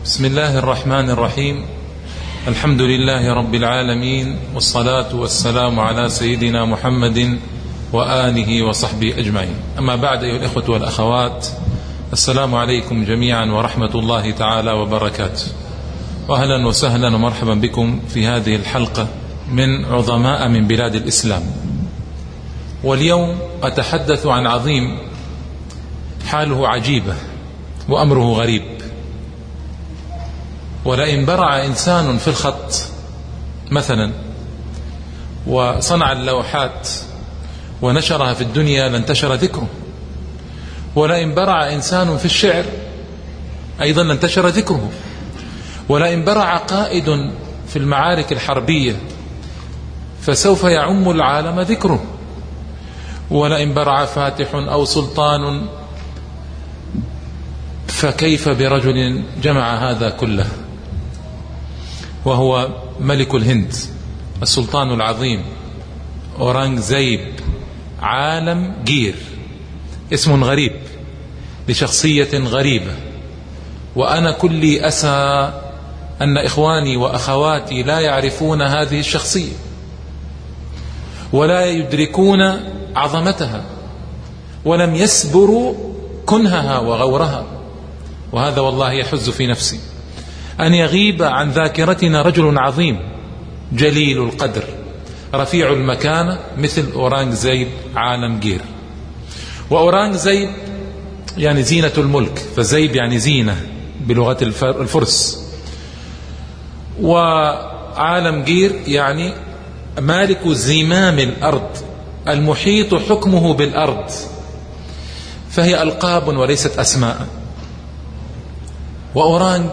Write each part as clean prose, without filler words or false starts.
بسم الله الرحمن الرحيم. الحمد لله رب العالمين، والصلاة والسلام على سيدنا محمد وآله وصحبه أجمعين. أما بعد، أيها الإخوة والأخوات، السلام عليكم جميعا ورحمة الله تعالى وبركاته، وأهلا وسهلا ومرحبا بكم في هذه الحلقة من عظماء من بلاد الإسلام. واليوم أتحدث عن عظيم حاله عجيبة وأمره غريب. ولئن برع إنسان في الخط مثلا وصنع اللوحات ونشرها في الدنيا لانتشر ذكره، ولئن برع إنسان في الشعر أيضا لانتشر ذكره، ولئن برع قائد في المعارك الحربية فسوف يعم العالم ذكره، ولئن برع فاتح أو سلطان فكيف برجل جمع هذا كله، وهو ملك الهند السلطان العظيم أورانغزيب عالمجير. اسم غريب لشخصية غريبة، وأنا كلي أسى أن إخواني وأخواتي لا يعرفون هذه الشخصية ولا يدركون عظمتها ولم يسبروا كنهها وغورها. وهذا والله يحز في نفسي أن يغيب عن ذاكرتنا رجل عظيم جليل القدر رفيع المكانة مثل أورانغزيب عالمجير. وأورانغزيب يعني زينة الملك، فزيب يعني زينة بلغة الفرس، وعالمجير يعني مالك زمام الأرض المحيط حكمه بالأرض، فهي ألقاب وليست أسماء. وأورانغ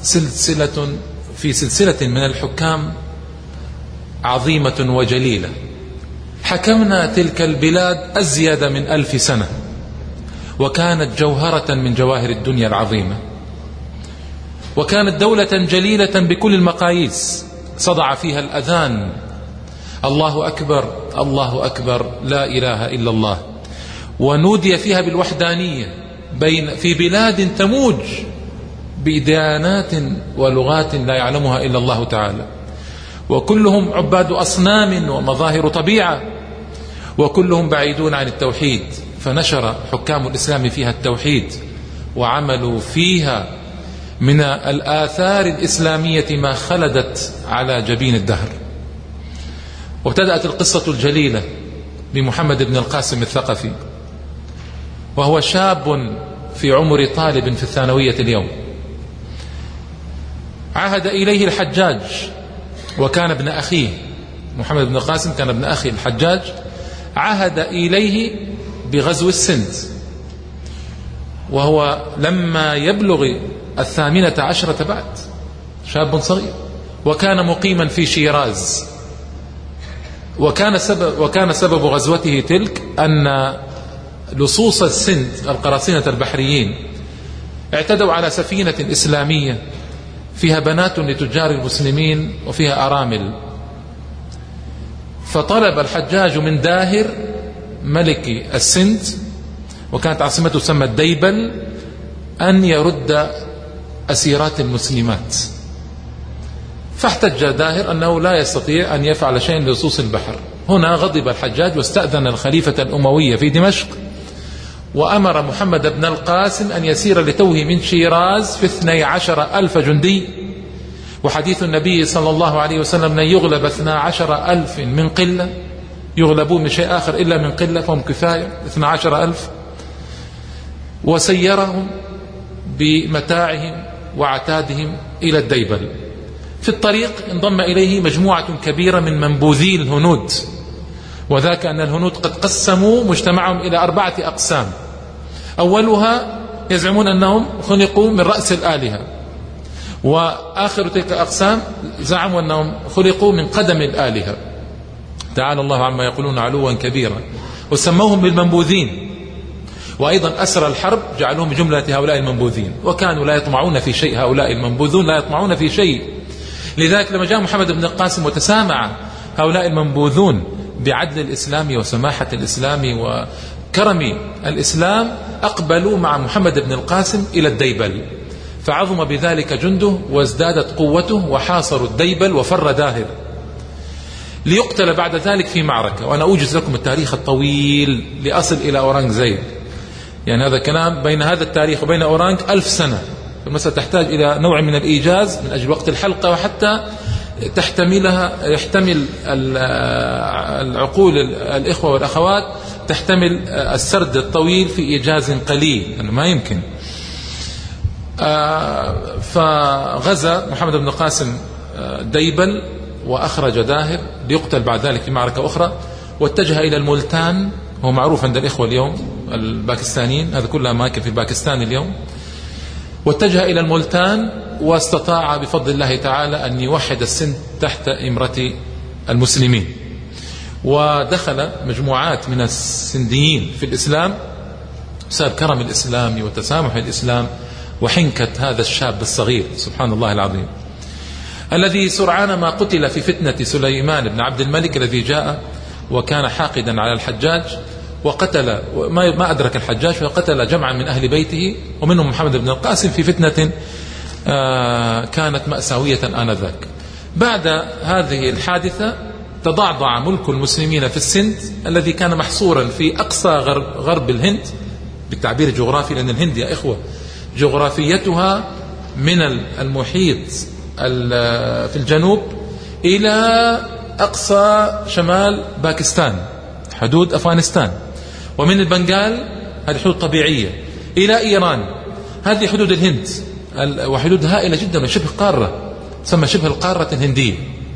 في سلسلة من الحكام عظيمة وجليلة، حكمنا تلك البلاد أزيد من 1000 سنة، وكانت جوهرة من جواهر الدنيا العظيمة، وكانت دولة جليلة بكل المقاييس، صدع فيها الأذان الله أكبر الله أكبر لا إله إلا الله، ونودي فيها بالوحدانية في بلاد تموج بديانات ولغات لا يعلمها إلا الله تعالى، وكلهم عباد أصنام ومظاهر طبيعة، وكلهم بعيدون عن التوحيد. فنشر حكام الإسلام فيها التوحيد، وعملوا فيها من الآثار الإسلامية ما خلدت على جبين الدهر. وابتدأت القصة الجليلة بمحمد بن القاسم الثقفي، وهو شاب في عمر طالب في الثانوية اليوم. عهد إليه الحجاج، وكان ابن أخيه محمد بن القاسم، كان ابن أخي الحجاج، عهد إليه بغزو السند، وهو لما يبلغ 18 بعد، شاب صغير، وكان مقيما في شيراز. وكان سبب غزوته تلك أن لصوص السند القراصنة البحريين اعتدوا على سفينة إسلامية فيها بنات لتجار المسلمين وفيها أرامل، فطلب الحجاج من داهر ملك السند، وكانت عاصمته تسمى ديبل، أن يرد أسيرات المسلمات. فاحتج داهر أنه لا يستطيع أن يفعل شيء لصوص البحر. هنا غضب الحجاج واستأذن الخليفة الأموي في دمشق، وأمر محمد بن القاسم أن يسير لتوه من شيراز في 12,000 جندي، وحديث النبي صلى الله عليه وسلم أن يغلب 12,000 من قلة، يغلبون من شيء آخر إلا من قلة، فهم كفاية 12,000. وسيرهم بمتاعهم وعتادهم إلى الديبل. في الطريق انضم إليه مجموعة كبيرة من منبوذي الهنود، وذاك أن الهنود قد قسموا مجتمعهم إلى 4 أقسام. أولها يزعمون أنهم خلقوا من رأس الآلهة، وآخر تلك الأقسام زعموا أنهم خلقوا من قدم الآلهة، تعالى الله عما يقولون علوا كبيرا، وسموهم بالمنبوذين. وأيضا أسر الحرب جعلوهم بجملة هؤلاء المنبوذين، وكانوا لا يطمعون في شيء، هؤلاء المنبوذون لا يطمعون في شيء. لذلك لما جاء محمد بن القاسم وتسامع هؤلاء المنبوذون بعدل الإسلام وسماحة الإسلام وكرم الإسلام، أقبلوا مع محمد بن القاسم إلى الديبل، فعظم بذلك جنده وازدادت قوته، وحاصروا الديبل وفر داهر ليقتل بعد ذلك في معركة. وأنا أوجز لكم التاريخ الطويل لأصل إلى أورانغزيب، يعني هذا كلام بين هذا التاريخ وبين أورانغ 1000 سنة. المسألة تحتاج إلى نوع من الإيجاز من أجل وقت الحلقة، وحتى يحتمل العقول الإخوة والأخوات تحتمل السرد الطويل في إيجاز قليل، أنه ما يمكن. فغزا محمد بن القاسم ديبل وأخرج داهر ليقتل بعد ذلك في معركة أخرى، واتجه إلى الملتان. هو معروف عند الإخوة اليوم الباكستانيين، هذا كلها أماكن في باكستان اليوم. واتجه إلى الملتان، واستطاع بفضل الله تعالى أن يوحد السند تحت إمرة المسلمين، ودخل مجموعات من السنديين في الإسلام بسبب كرم الإسلام وتسامح الإسلام وحنكة هذا الشاب الصغير، سبحان الله العظيم، الذي سرعان ما قتل في فتنة سليمان بن عبد الملك الذي جاء وكان حاقدا على الحجاج، وقتل ما أدرك الحجاج، وقتل جمعا من أهل بيته ومنهم محمد بن القاسم في فتنة كانت مأساوية آنذاك. بعد هذه الحادثة تضعضع ملك المسلمين في السند الذي كان محصورا في أقصى غرب الهند بالتعبير الجغرافي، لأن الهند يا إخوة جغرافيتها من المحيط في الجنوب إلى أقصى شمال باكستان حدود أفغانستان، ومن البنغال هذه حدود طبيعية إلى إيران، هذه حدود الهند، وحدود هائلة جدا من شبه قارة تسمى شبه القارة الهندية.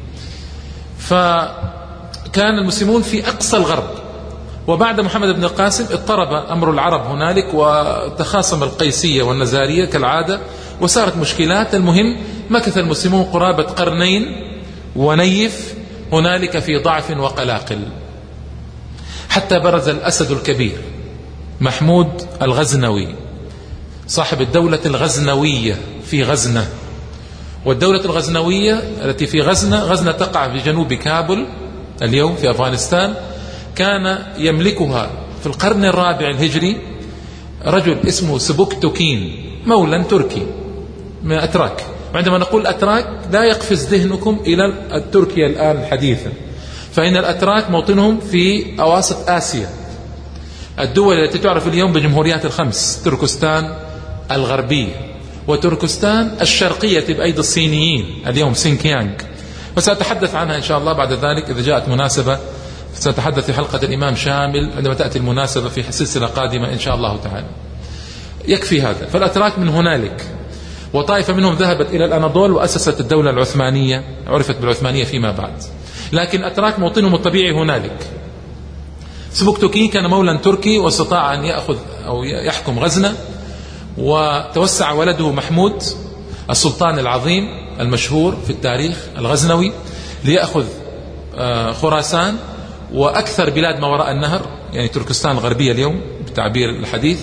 فكان المسلمون في أقصى الغرب. وبعد محمد بن القاسم اضطرب أمر العرب هنالك، وتخاصم القيسية والنزارية كالعادة، وصارت مشكلات. المهم مكث المسلمون قرابة قرنين ونيف هنالك في ضعف وقلاقل، حتى برز الأسد الكبير محمود الغزنوي صاحب الدولة الغزنوية في غزنة. والدولة الغزنوية التي في غزنة تقع في جنوب كابل اليوم في أفغانستان، كان يملكها في القرن الرابع الهجري رجل اسمه سبوكتوكين، مولى تركي من الأتراك. وعندما نقول أتراك لا يقفز ذهنكم إلى تركيا الآن الحديثة، فإن الأتراك موطنهم في أواسط آسيا، الدول التي تعرف اليوم بجمهوريات الخمس: تركستان الغربية، وتركستان الشرقية بأيدي الصينيين اليوم سينكيانغ، وسأتحدث عنها إن شاء الله بعد ذلك إذا جاءت مناسبة. سأتحدث في حلقة الإمام شامل عندما تأتي المناسبة في سلسلة قادمة إن شاء الله تعالى. يكفي هذا. فالأتراك من هنالك، وطائفة منهم ذهبت إلى الأناضول وأسست الدولة العثمانية، عرفت بالعثمانية فيما بعد، لكن أتراك موطنهم الطبيعي هنالك. سبوكتوكي كان مولا تركي، واستطاع أن يأخذ أو يحكم غزنة، وتوسع ولده محمود السلطان العظيم المشهور في التاريخ الغزنوي ليأخذ خراسان وأكثر بلاد ما وراء النهر، يعني تركستان الغربية اليوم بالتعبير الحديث.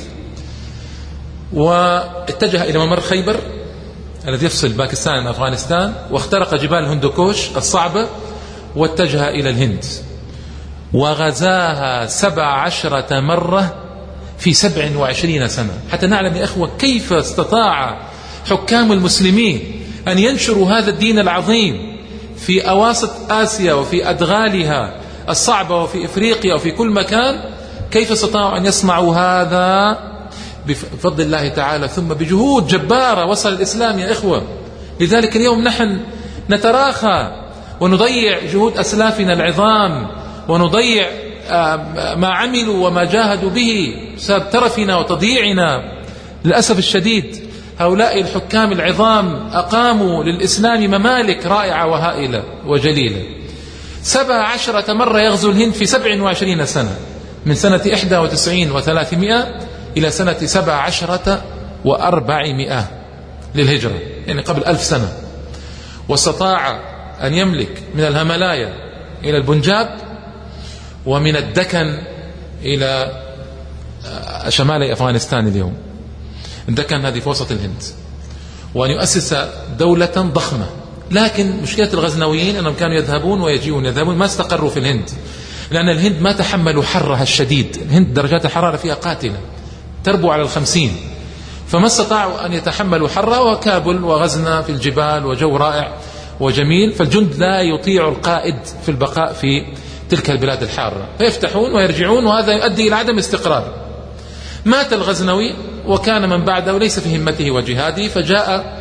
واتجه إلى ممر خيبر الذي يفصل باكستان عن أفغانستان، واخترق جبال هندوكوش الصعبة، واتجه إلى الهند، وغزاها 17 مرة في 27 سنة، حتى نعلم يا أخوة كيف استطاع حكام المسلمين أن ينشروا هذا الدين العظيم في أواسط آسيا وفي أدغالها الصعبة وفي إفريقيا وفي كل مكان. كيف استطاعوا أن يصنعوا هذا؟ بفضل الله تعالى، ثم بجهود جبارة وصل الإسلام يا إخوة. لذلك اليوم نحن نتراخى ونضيع جهود أسلافنا العظام، ونضيع ما عملوا وما جاهدوا به بسبب ترفنا وتضييعنا. للأسف الشديد هؤلاء الحكام العظام أقاموا للإسلام ممالك رائعة وهائلة وجليلة. 17 مرة يغزو الهند في 27 سنة، من سنة 91 و300 إلى سنة 17 و400 للهجرة، يعني قبل 1000 سنة. واستطاع أن يملك من الهملايا إلى البنجاب، ومن الدكن إلى شمال أفغانستان اليوم. الدكن هذه في وسط الهند، وأن يؤسس دولة ضخمة. لكن مشكلة الغزنويين أنهم كانوا يذهبون ويجيون، يذهبون، ما استقروا في الهند، لأن الهند ما تحملوا حرها الشديد. الهند درجات الحرارة فيها قاتلة تربو على 50، فما استطاعوا أن يتحملوا حرها، وكابل وغزنا في الجبال وجو رائع وجميل، فالجند لا يطيع القائد في البقاء في تلك البلاد الحارة، فيفتحون ويرجعون، وهذا يؤدي إلى عدم استقرار. مات الغزنوي وكان من بعده ليس في همته وجهاده، فجاء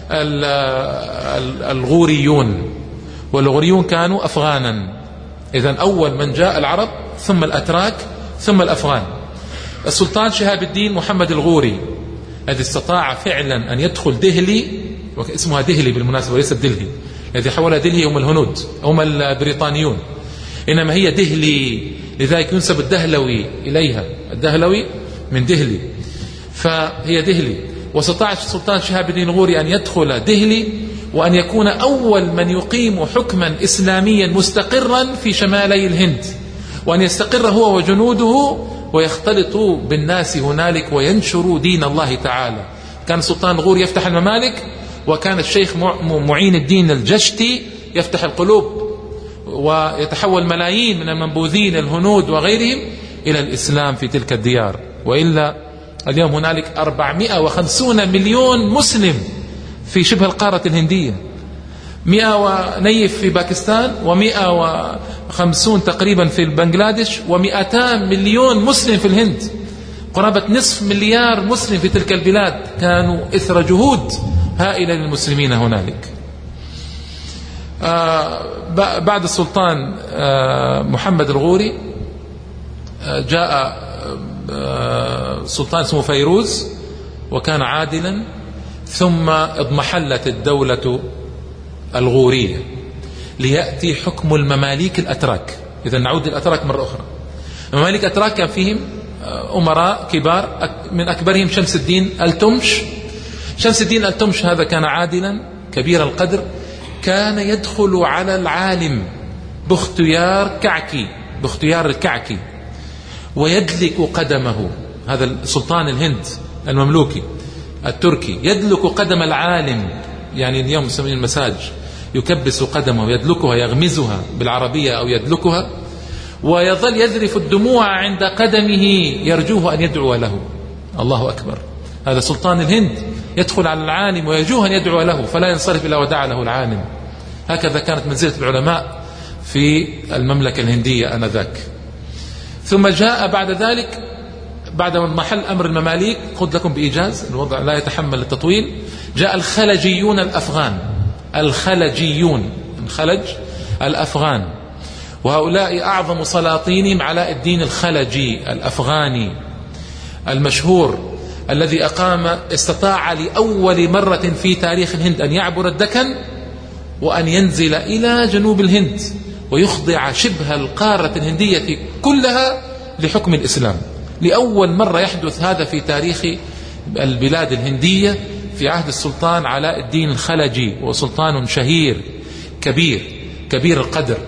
الغوريون، والغوريون كانوا أفغانا. إذن أول من جاء العرب، ثم الأتراك، ثم الأفغان. السلطان شهاب الدين محمد الغوري الذي استطاع فعلا أن يدخل دهلي، اسمها دهلي بالمناسبة وليست دلهي، الذي حولها دلهي هم الهنود، هم البريطانيون، إنما هي دهلي، لذلك ينسب الدهلوي إليها، الدهلوي من دهلي، فهي دهلي. واستطاع السلطان شهاب الدين الغوري أن يدخل دهلي، وأن يكون أول من يقيم حكما إسلاميا مستقرا في شمالي الهند، وأن يستقر هو وجنوده ويختلطوا بالناس هنالك وينشروا دين الله تعالى. كان السلطان الغوري يفتح الممالك، وكان الشيخ معين الدين الجشتي يفتح القلوب، ويتحول ملايين من المنبوذين الهنود وغيرهم إلى الإسلام في تلك الديار. وإلا اليوم هنالك 450 مليون مسلم في شبه القارة الهندية، 100 ونيف في باكستان، و150 تقريبا في بنغلاديش، و200 مليون مسلم في الهند، قرابة نصف مليار مسلم في تلك البلاد، كانوا إثر جهود هائلة للمسلمين هنالك. بعد السلطان محمد الغوري جاء سلطان اسمه فيروز، وكان عادلا، ثم اضمحلت الدولة الغورية ليأتي حكم المماليك الأتراك. إذا نعود للأتراك مرة أخرى. المماليك الأتراك كان فيهم أمراء كبار، من أكبرهم شمس الدين التمش. شمس الدين التمش هذا كان عادلا كبير القدر، كان يدخل على العالم باختيار الكعكي ويدلك قدمه. هذا سلطان الهند المملوكي التركي يدلك قدم العالم، يعني اليوم يسمون المساج، يكبس قدمه ويدلكها، يغمزها بالعربية أو يدلكها، ويظل يذرف الدموع عند قدمه يرجوه أن يدعو له. الله أكبر، هذا سلطان الهند يدخل على العالم ويرجوه أن يدعو له، فلا ينصرف إلا ودعا له العالم. هكذا كانت منزلة العلماء في المملكة الهندية آنذاك. ثم جاء بعد ذلك، بعد محل أمر المماليك، خذ لكم بإيجاز، الوضع لا يتحمل التطويل، جاء الخلجيون الأفغان. الخلجيون، الخلج الأفغان، وهؤلاء أعظم سلاطينهم علاء الدين الخلجي الأفغاني المشهور، الذي استطاع لأول مرة في تاريخ الهند أن يعبر الدكن وأن ينزل إلى جنوب الهند ويخضع شبه القارة الهندية كلها لحكم الإسلام. لأول مرة يحدث هذا في تاريخ البلاد الهندية في عهد السلطان علاء الدين الخلجي، وسلطان شهير كبير القدر.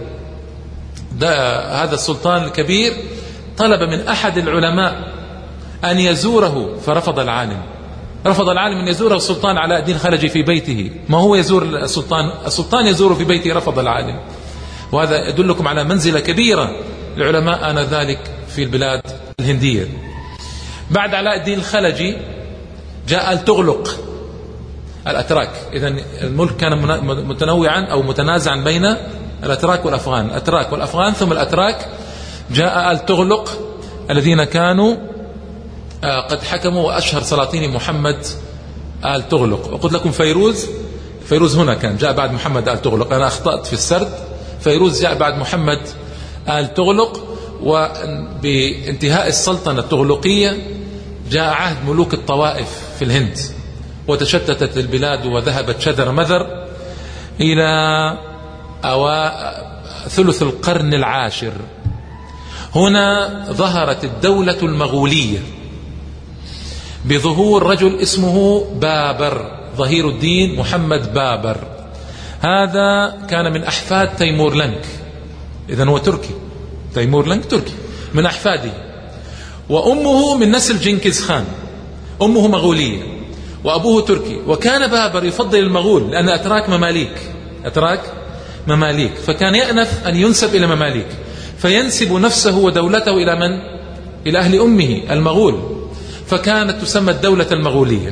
هذا السلطان الكبير طلب من أحد العلماء أن يزوره، فرفض العالم. رفض العالم أن يزوره السلطان علاء الدين الخلجي في بيته. ما هو يزور السلطان يزوره في بيته، رفض العالم. وهذا يدلكم على منزلة كبيرة لعلماء آنذاك في البلاد الهندية. بعد علاء الدين الخلجي جاء التغلق الأتراك. إذن الملك كان متنوعا أو متنازعا بين الأتراك والأفغان، الأتراك والأفغان ثم الأتراك. جاء التغلق الذين كانوا قد حكموا، وأشهر سلاطين محمد آل تغلق. وقلت لكم فيروز هنا كان جاء بعد محمد آل تغلق، أنا أخطأت في السرد، فيروز جاء بعد محمد آل تغلق. وبانتهاء السلطنة التغلقية جاء عهد ملوك الطوائف في الهند، وتشتتت البلاد وذهبت شذر مذر إلى ثلث القرن العاشر. هنا ظهرت الدولة المغولية بظهور رجل اسمه بابر، ظهير الدين محمد بابر. هذا كان من أحفاد تيمور لنك، إذن هو تركي، تيمور لنك تركي من أحفاده، وأمه من نسل جنكيز خان، أمه مغولية وأبوه تركي. وكان بابر يفضل المغول لأن أتراك مماليك، فكان يأنف أن ينسب إلى مماليك، فينسب نفسه ودولته إلى من؟ إلى أهل أمه المغول. فكانت تسمى الدولة المغولية.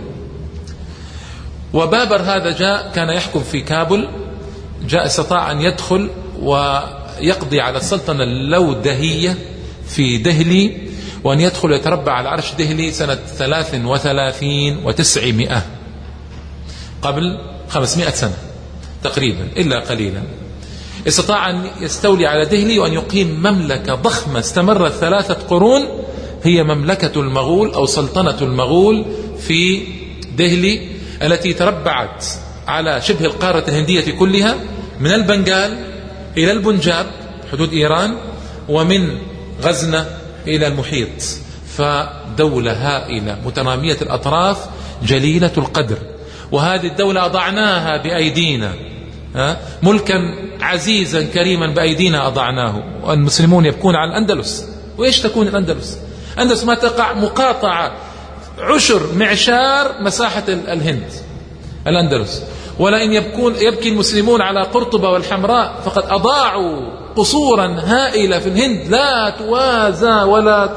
وبابر هذا جاء كان يحكم في كابل، جاء استطاع أن يدخل ويقضي على السلطنة اللودهية في دهلي، وأن يدخل ويتربع على عرش دهلي سنة 33 و900 قبل 500 سنة تقريبا إلا قليلا. استطاع أن يستولي على دهلي وأن يقيم مملكة ضخمة استمرت 3 قرون، هي مملكة المغول أو سلطنة المغول في دهلي، التي تربعت على شبه القارة الهندية كلها، من البنغال إلى البنجاب حدود إيران، ومن غزنة إلى المحيط. فدولة هائلة متنامية الأطراف جليلة القدر. وهذه الدولة أضعناها بأيدينا، ملكا عزيزا كريما بأيدينا أضعناه. والمسلمون يبكون على الأندلس. وإيش تكون الأندلس؟ الأندلس ما تقع مقاطعة عشر معشار مساحة الهند الأندلس. ولئن يبكي المسلمون على قرطبة والحمراء، فقد أضاعوا قصورا هائلة في الهند لا توازى ولا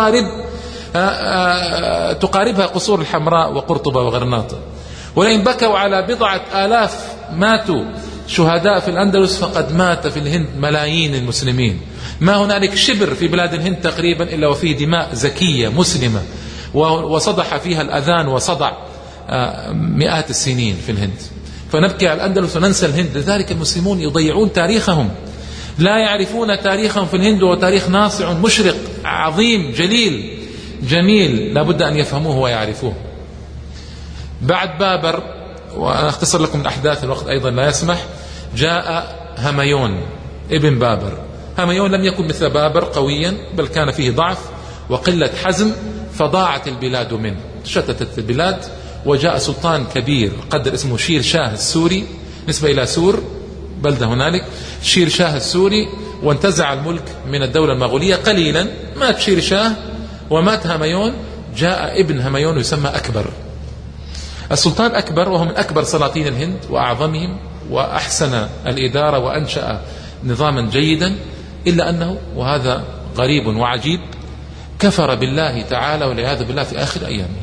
تقاربها قصور الحمراء وقرطبة وغرناطة. ولئن بكوا على 10,000 ماتوا شهداء في الأندلس، فقد مات في الهند ملايين المسلمين. ما هنالك شبر في بلاد الهند تقريبا إلا وفيه دماء زكية مسلمة، وصدح فيها الأذان وصدع مئات السنين في الهند. فنبكي على الأندلس وننسى الهند. لذلك المسلمون يضيعون تاريخهم، لا يعرفون تاريخهم في الهند، وتاريخ ناصع مشرق عظيم جليل جميل لابد أن يفهموه ويعرفوه. بعد بابر، وأنا أختصر لكم الأحداث الوقت أيضا لا يسمح، جاء هميون ابن بابر. هميون لم يكن مثل بابر قويا، بل كان فيه ضعف وقلة حزم، فضاعت البلاد منه، شتتت البلاد. وجاء سلطان كبير قدر اسمه شير شاه السوري، نسبة إلى سور بلدة هنالك، شير شاه السوري، وانتزع الملك من الدولة المغولية قليلا. مات شير شاه ومات هميون، جاء ابن هميون يسمى أكبر. السلطان أكبر وهو من أكبر سلاطين الهند وأعظمهم، وأحسن الإدارة وأنشأ نظاما جيدا، إلا أنه، وهذا غريب وعجيب، كفر بالله تعالى والعياذ بالله في آخر أيامه،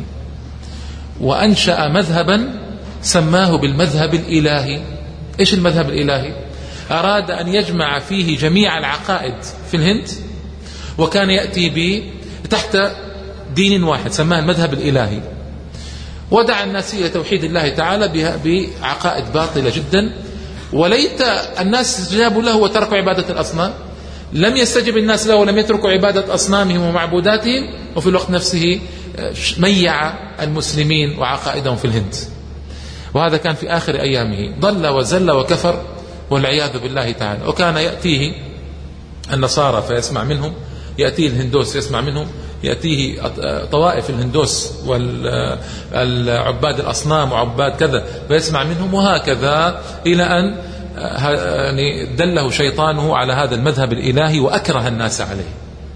وأنشأ مذهبا سماه بالمذهب الإلهي. إيش المذهب الإلهي؟ أراد أن يجمع فيه جميع العقائد في الهند، وكان يأتي تحت دين واحد سماه المذهب الإلهي، ودعا الناس إلى توحيد الله تعالى بعقائد باطلة جدا. وليت الناس استجابوا له وتركوا عبادة الأصنام. لم يستجب الناس له ولم يتركوا عبادة أصنامهم ومعبوداتهم، وفي الوقت نفسه ميع المسلمين وعقائدهم في الهند. وهذا كان في آخر أيامه، ضل وزل وكفر والعياذ بالله تعالى. وكان يأتيه النصارى فيسمع منهم، يأتيه الهندوس يسمع منهم، يأتيه طوائف الهندوس والعباد الأصنام وعباد كذا فيسمع منهم، وهكذا إلى أن يعني دله شيطانه على هذا المذهب الإلهي وأكره الناس عليه.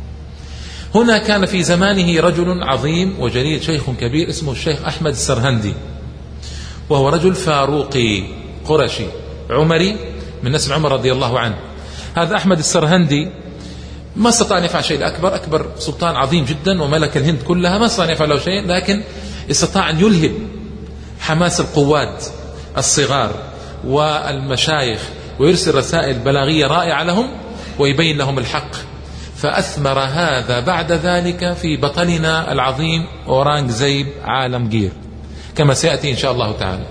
هنا كان في زمانه رجل عظيم وجليل، شيخ كبير اسمه الشيخ أحمد السرهندي، وهو رجل فاروقي قرشي عمري من نسل عمر رضي الله عنه. هذا أحمد السرهندي ما استطاع أن يفعل شيء. أكبر سلطان عظيم جدا وملك الهند كلها، ما استطاع أن يفعل له شيء، لكن استطاع أن يلهب حماس القواد الصغار والمشايخ، ويرسل رسائل بلاغية رائعة لهم ويبين لهم الحق. فأثمر هذا بعد ذلك في بطلنا العظيم أورانغزيب عالمجير كما سيأتي إن شاء الله تعالى.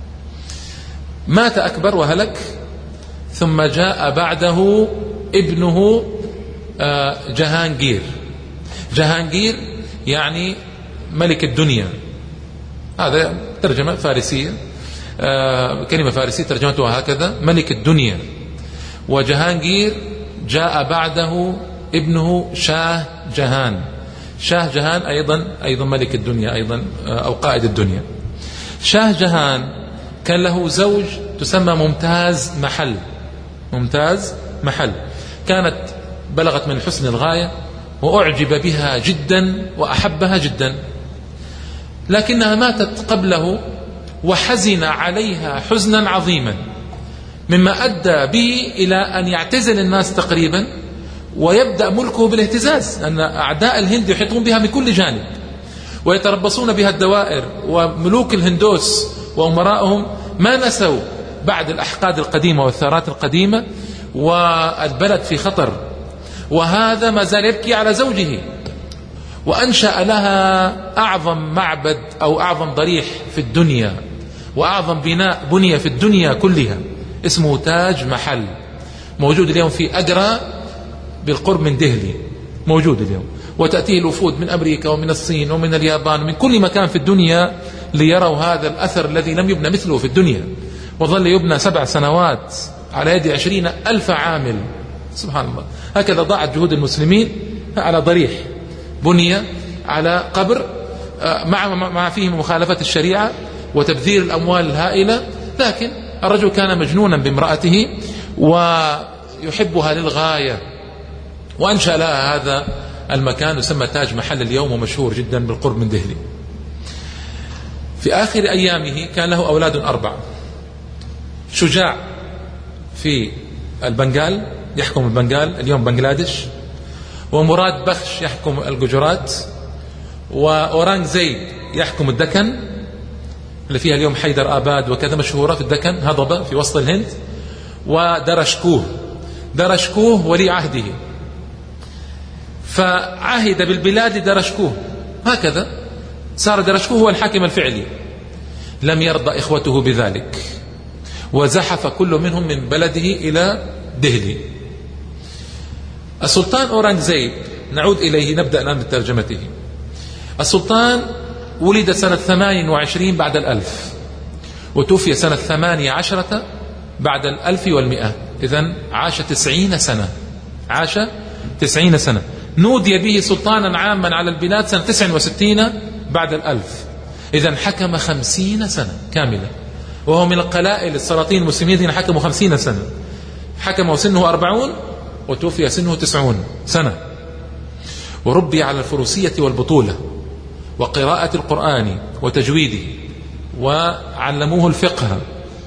مات أكبر وهلك، ثم جاء بعده ابنه جهانجير. جهانجير يعني ملك الدنيا، هذا ترجمة فارسية، كلمة فارسية ترجمتها هكذا، ملك الدنيا. وجهانجير جاء بعده ابنه شاه جهان. شاه جهان أيضا ملك الدنيا أيضا، أو قائد الدنيا. شاه جهان كان له زوج تسمى ممتاز محل. ممتاز محل كانت بلغت من الحسن الغاية، وأعجب بها جدا وأحبها جدا، لكنها ماتت قبله وحزن عليها حزنا عظيما، مما أدى به إلى أن يعتزل الناس تقريبا ويبدأ ملكه بالاهتزاز، لأن أعداء الهند يحيطون بها من كل جانب. ويتربصون بها الدوائر. وملوك الهندوس وأمراءهم ما نسوا بعد الأحقاد القديمة والثارات القديمة، والبلد في خطر، وهذا ما زال يبكي على زوجه، وأنشأ لها أعظم معبد أو أعظم ضريح في الدنيا وأعظم بناء بني في الدنيا كلها، اسمه تاج محل، موجود اليوم في أجرا بالقرب من دهلي، موجود اليوم، وتأتيه الوفود من أمريكا ومن الصين ومن اليابان ومن كل مكان في الدنيا ليروا هذا الأثر الذي لم يبنى مثله في الدنيا، وظل يبنى 7 سنوات على يد 20,000 عامل. سبحان الله. هكذا ضاعت جهود المسلمين على ضريح بني على قبر مع فيه مخالفة الشريعة وتبذير الأموال الهائلة، لكن الرجل كان مجنونا بامرأته ويحبها للغاية، وأنشأ لها هذا المكان يسمى تاج محل اليوم، ومشهور جدا بالقرب من دهلي. في آخر أيامه كان له أولاد 4. شجاع في البنغال يحكم البنغال اليوم بنغلاديش، ومراد بخش يحكم الججرات، وأورانج زيب يحكم الدكن اللي فيها اليوم حيدر آباد وكذا، مشهورة في الدكن، هضبة في وسط الهند، درشكوه ولي عهده، فعهد بالبلاد لدرشكوه، هكذا صار درشكوه هو الحاكم الفعلي. لم يرضى إخوته بذلك، وزحف كل منهم من بلده إلى دهلي. السلطان أورانغزيب نعود إليه، نبدأ الآن بترجمته. السلطان ولد سنة 28 بعد 1000، وتوفي سنة 18 بعد 1100، إذن عاش 90 سنة، عاش 90 سنة. نودي به سلطانا عاما على البلاد سنة 69 بعد 1000، إذن حكم 50 سنة كاملة، وهو من القلائل السلاطين المسلمين الذين حكموا 50 سنة. حكم وسنه 40 وتوفي سنه 90 سنة. وربي على الفروسية والبطولة وقراءة القرآن وتجويده، وعلموه الفقه،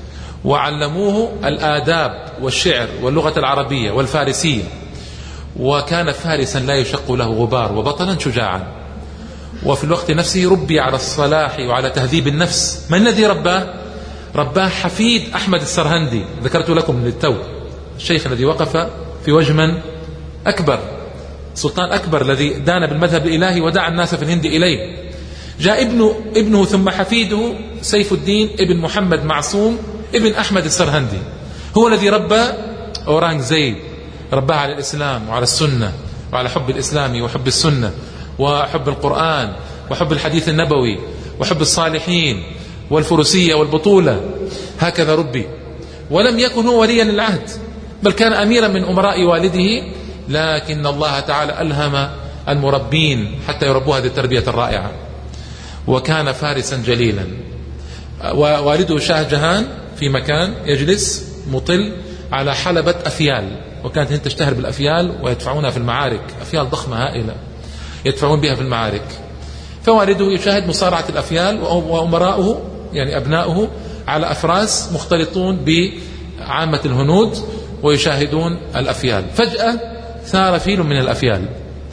وعلموه الآداب والشعر واللغة العربية والفارسية، وكان فارسا لا يشق له غبار، وبطلا شجاعا. وفي الوقت نفسه ربي على الصلاح وعلى تهذيب النفس. من الذي رباه حفيد أحمد السرهندي، ذكرت لكم للتو، الشيخ الذي وقف في وجه من أكبر، سلطان أكبر الذي دان بالمذهب الإلهي ودعا الناس في الهند إليه. جاء ابنه ثم حفيده سيف الدين ابن محمد معصوم ابن أحمد السرهندي، هو الذي ربى أورانغزيب، رباه على الإسلام وعلى السنة وعلى حب الإسلام وحب السنة وحب القرآن وحب الحديث النبوي وحب الصالحين والفروسية والبطولة. هكذا ربي، ولم يكن هو وليا للعهد، بل كان أميرا من أمراء والده، لكن الله تعالى ألهم المربين حتى يربوا هذه التربية الرائعة. وكان فارسا جليلا. ووالده شاه جهان في مكان يجلس مطل على حلبة أفيال، وكانت هند تشتهر بالأفيال ويدفعونها في المعارك، أفيال ضخمة هائلة يدفعون بها في المعارك. فوالده يشاهد مصارعة الأفيال، وأمراؤه يعني أبناؤه على أفراس مختلطون بعامة الهنود ويشاهدون الأفيال. فجأة ثار فيل من الأفيال،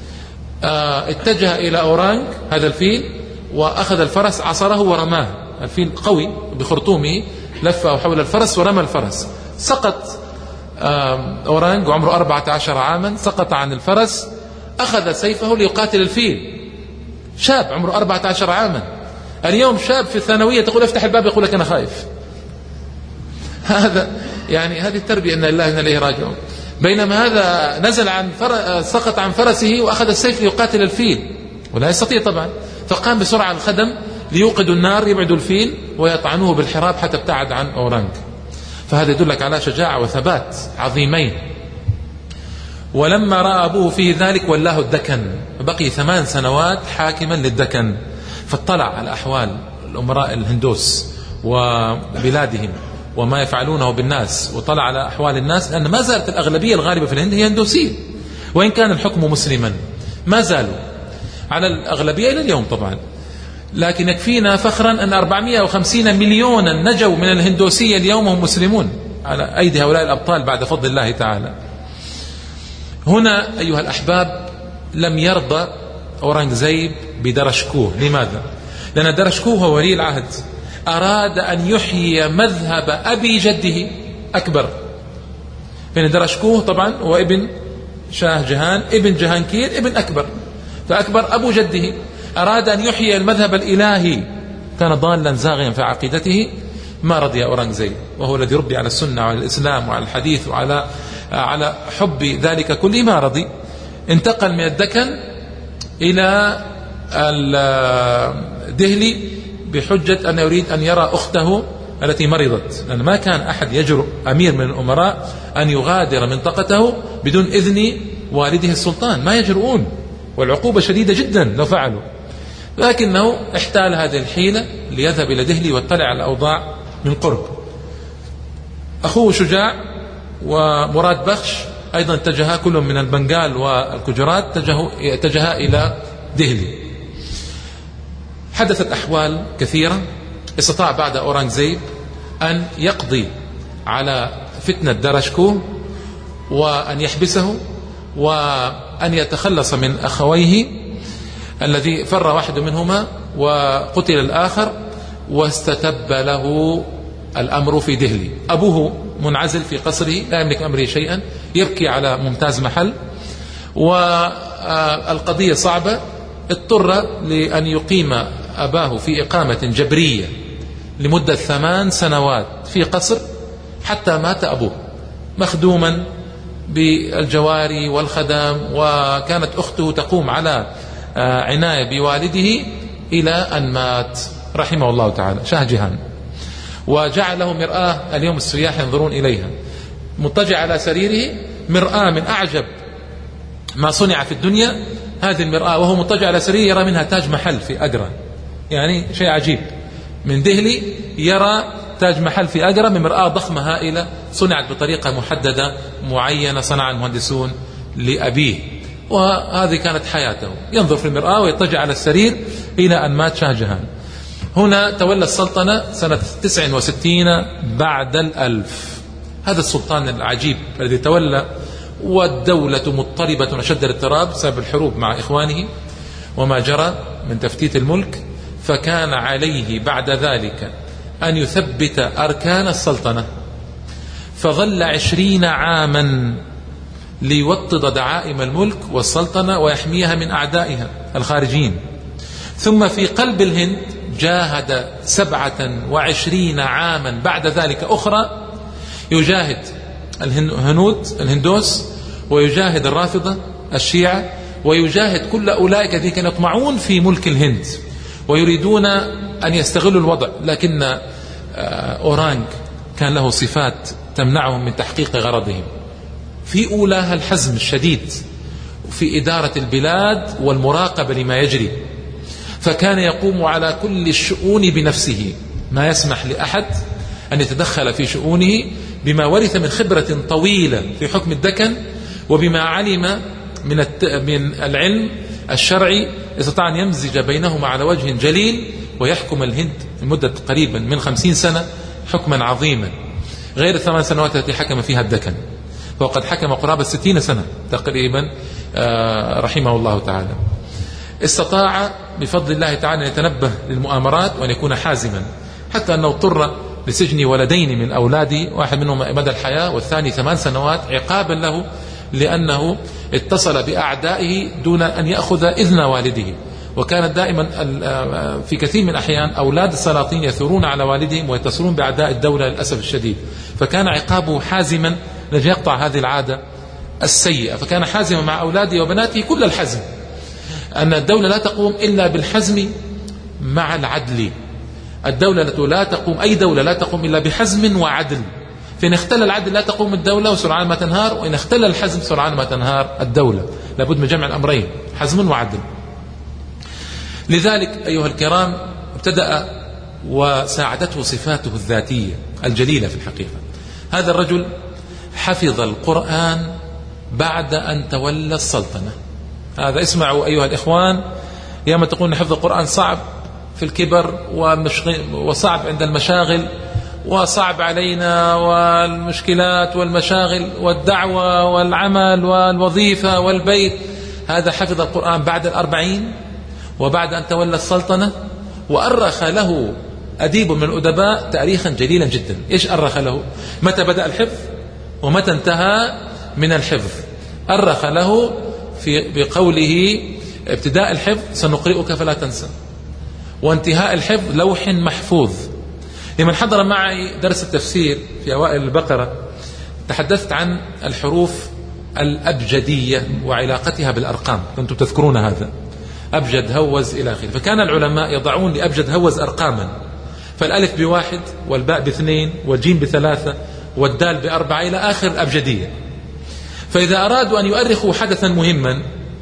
اتجه إلى أورانج هذا الفيل وأخذ الفرس، عصره ورماه. الفيل قوي بخرطومه، لفه حول الفرس ورمى الفرس. سقط أورانج وعمره 14 عاما، سقط عن الفرس، أخذ سيفه ليقاتل الفيل. شاب عمره 14 عاما. اليوم شاب في الثانوية تقول افتح الباب يقول لك أنا خايف. هذا يعني هذه التربية، إن الله إن إليه راجعون. بينما هذا نزل سقط عن فرسه وأخذ السيف ليقاتل الفيل، ولا يستطيع طبعا، فقام بسرعة الخدم ليوقدوا النار، يبعدوا الفيل ويطعنوه بالحراب حتى ابتعد عن أورانج. فهذا يدلك على شجاعة وثبات عظيمين. ولما رأى أبوه فيه ذلك ولاه الدكن، بقي 8 سنوات حاكما للدكن، فاطلع على أحوال الأمراء الهندوس وبلادهم وما يفعلونه بالناس، وطلع على أحوال الناس، لأن ما زالت الأغلبية الغالبة في الهند هي هندوسية، وإن كان الحكم مسلما ما زالوا على الأغلبية إلى اليوم طبعا. لكن يكفينا فخرا أن 450 مليونا نجوا من الهندوسية اليوم هم مسلمون على أيدي هؤلاء الأبطال بعد فضل الله تعالى. هنا أيها الأحباب لم يرضى أورانغزيب بدرشكوه. لماذا؟ لأن درشكوه هو ولي العهد، أراد أن يحيي مذهب أبي جده أكبر. فإن درشكوه طبعا هو ابن شاه جهان، ابن جهانكير، ابن أكبر، فأكبر أبو جده أراد أن يحيي المذهب الإلهي، كان ضالا زاغيا في عقيدته، ما رضي أورنغزيب، وهو الذي ربي على السنة وعلى الإسلام وعلى الحديث وعلى حب ذلك كله، ما رضي. انتقل من الدكن إلى الدهلي بحجة أن يريد أن يرى أخته التي مرضت، لأن ما كان أحد يجرؤ أمير من الأمراء أن يغادر منطقته بدون إذن والده السلطان، ما يجرؤون، والعقوبة شديدة جدا لو فعلوا. لكنه احتال هذه الحيلة ليذهب إلى دهلي واطلع على الأوضاع من قرب. أخوه شجاع ومراد بخش أيضا اتجها، كل من البنغال والكجرات اتجها إلى دهلي. حدثت أحوال كثيرة. استطاع بعد أورنغزيب أن يقضي على فتنة درشكوه وأن يحبسه وأن يتخلص من أخويه، الذي فر واحد منهما وقتل الآخر، واستتب له الأمر في دهلي. أبوه منعزل في قصره لا يملك أمره شيئا، يبكي على ممتاز محل، والقضية صعبة. اضطر لأن يقيم أباه في إقامة جبرية لمدة 8 سنوات في قصر حتى مات أبوه، مخدوما بالجواري والخدم، وكانت أخته تقوم على عناية بوالده إلى أن مات رحمه الله تعالى، شاه جهان. وجعل له مرآة اليوم السياح ينظرون إليها، مضطجع على سريره، مرآة من أعجب ما صنع في الدنيا. هذه المرآة وهو مضطجع على سريره يرى منها تاج محل في أقرى، يعني شيء عجيب. من دهلي يرى تاج محل في أقرى من مرآة ضخمة هائلة صنعت بطريقة محددة معينة، صنع المهندسون لأبيه، وهذه كانت حياته، ينظر في المرآة ويضطجع على السرير إلى أن مات شاه جهان. هنا تولى السلطنة سنة 69 بعد 1000. هذا السلطان العجيب الذي تولى والدولة مضطربة أشد الاضطراب بسبب الحروب مع إخوانه وما جرى من تفتيت الملك، فكان عليه بعد ذلك أن يثبت أركان السلطنة، فظل 20 عاما ليوطد دعائم الملك والسلطنة ويحميها من أعدائها الخارجين. ثم في قلب الهند جاهد 27 عاما بعد ذلك أخرى، يجاهد الهندوس، ويجاهد الرافضة الشيعة، ويجاهد كل أولئك الذين كانوا يطمعون في ملك الهند ويريدون أن يستغلوا الوضع. لكن أورانغ كان له صفات تمنعهم من تحقيق غرضهم، في أولاها الحزم الشديد في إدارة البلاد والمراقبة لما يجري، فكان يقوم على كل الشؤون بنفسه، ما يسمح لأحد أن يتدخل في شؤونه، بما ورث من خبرة طويلة في حكم الدكن، وبما علم من العلم الشرعي، استطاع أن يمزج بينهما على وجه جليل، ويحكم الهند لمدة قريبا من 50 سنة حكما عظيما، غير 8 سنوات التي حكم فيها الدكن، وقد حكم قرابة 60 سنة تقريبا رحمه الله تعالى. استطاع بفضل الله تعالى أن يتنبه للمؤامرات وأن يكون حازما، حتى أنه اضطر لسجن ولدين من أولاده، واحد منهم مدى الحياة والثاني 8 سنوات، عقابا له لأنه اتصل بأعدائه دون أن يأخذ إذن والده. وكانت دائما في كثير من الأحيان أولاد السلاطين يثورون على والدهم ويتصلون بأعداء الدولة للأسف الشديد، فكان عقابه حازما لكي يقطع هذه العادة السيئة. فكان حازما مع أولاده وبناته كل الحزم، أن الدولة لا تقوم إلا بالحزم مع العدل. الدولة لا تقوم، أي دولة لا تقوم إلا بحزم وعدل، فإن اختل العدل لا تقوم الدولة وسرعان ما تنهار، وإن اختل الحزم سرعان ما تنهار الدولة. لابد من جمع الأمرين، حزم وعدل. لذلك أيها الكرام ابتدأ وساعدته صفاته الذاتية الجليلة في الحقيقة. هذا الرجل حفظ القرآن بعد أن تولى السلطنة. هذا اسمعوا أيها الإخوان، ياما تقول حفظ القرآن صعب في الكبر وصعب عند المشاغل، وصعب علينا والمشكلات والمشاغل والدعوة والعمل والوظيفة والبيت. هذا حفظ القرآن بعد 40، وبعد أن تولى السلطنة، وأرخ له أديب من الأدباء تاريخا جليلا جدا. إيش أرخ له؟ متى بدأ الحفظ ومتى انتهى من الحفظ. أرخ له بقوله ابتداء الحفظ سنقرئك فلا تنسى، وانتهاء الحفظ لوح محفوظ. لمن حضر معي درس التفسير في أوائل البقرة تحدثت عن الحروف الأبجدية وعلاقتها بالأرقام، كنتم تذكرون هذا، أبجد هوز إلى آخره. فكان العلماء يضعون لأبجد هوز أرقاما، فالألف ب1 والباء ب2 والجيم ب3 والدال ب4 إلى آخر الأبجدية. فإذا أرادوا أن يؤرخوا حدثا مهما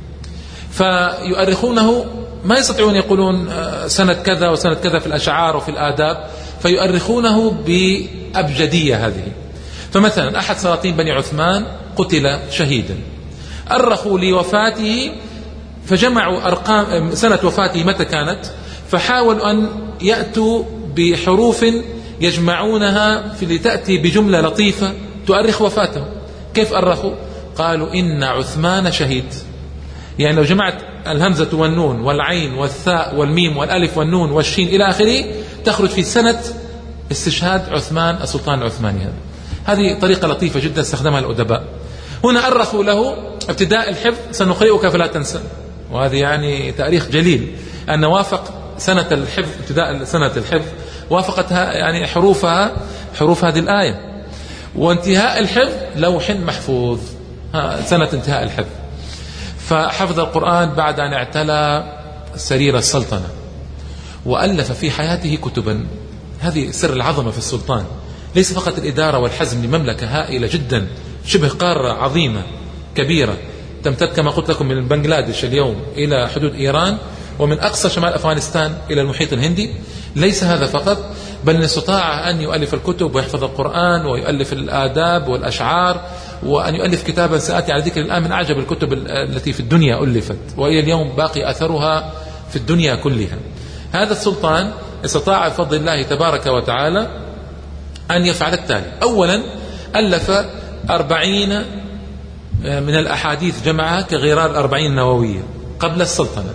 فيؤرخونه، ما يستطيعون يقولون سنة كذا وسنة كذا في الأشعار وفي الآداب، فيؤرخونه بأبجدية هذه. فمثلا أحد سلاطين بني عثمان قتل شهيدا، أرخوا لوفاته فجمعوا أرقام سنة وفاته متى كانت، فحاولوا أن يأتوا بحروف يجمعونها لتأتي بجملة لطيفة تؤرخ وفاته. كيف أرخوا؟ قالوا إن عثمان شهيد. يعني لو جمعت الهمزة والنون والعين والثاء والميم والألف والنون والشين إلى آخره تخرج في سنة استشهاد عثمان السلطان العثماني. هذه طريقة لطيفة جدا استخدمها الأدباء. هنا أرخوا له ابتداء الحفظ سنقرئك فلا تنسى، وهذه يعني تاريخ جليل أن وافق سنة الحفظ، ابتداء سنة الحفظ وافقتها يعني حروفها حروف هذه الآية. وانتهاء الحفظ لوح محفوظ، سنة انتهاء الحفظ. فحفظ القرآن بعد أن اعتلى سرير السلطنة، وألف في حياته كتبا. هذه سر العظمة في السلطان، ليس فقط الإدارة والحزم لمملكة هائلة جدا شبه قارة عظيمة كبيرة تمتد كما قلت لكم من بنغلاديش اليوم إلى حدود إيران، ومن أقصى شمال أفغانستان إلى المحيط الهندي. ليس هذا فقط، بل استطاع أن يؤلف الكتب ويحفظ القرآن ويؤلف الآداب والأشعار، وأن يؤلف كتابا سآتي على ذكر الآن من أعجب الكتب التي في الدنيا ألفت، وإلى اليوم باقي أثرها في الدنيا كلها. هذا السلطان استطاع بفضل الله تبارك وتعالى أن يفعل التالي. أولا ألف 40 من الأحاديث جمعها كغرار 40 النووية قبل السلطنة،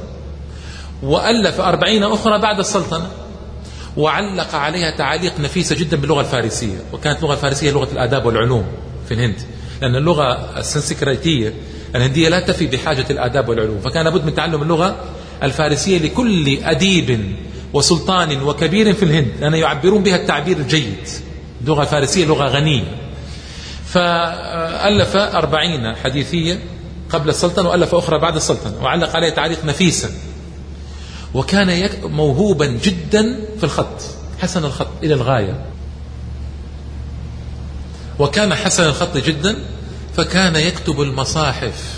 وألف 40 أخرى بعد السلطنة، وعلق عليها تعاليق نفيسة جدا باللغة الفارسية. وكانت اللغة الفارسية لغة الآداب والعلوم في الهند، لأن اللغة السنسكريتية الهندية لا تفي بحاجة الآداب والعلوم، فكان لابد من تعلم اللغة الفارسية لكل أديب وسلطان وكبير في الهند، لأن يعبرون بها التعبير الجيد. اللغة الفارسية لغة غنية. فألف 40 حديثية قبل السلطنة، وألف أخرى بعد السلطنة، وعلق عليها تعليق نفيسا. وكان موهوبا جدا في الخط، حسن الخط إلى الغاية، وكان حسن الخط جدا، فكان يكتب المصاحف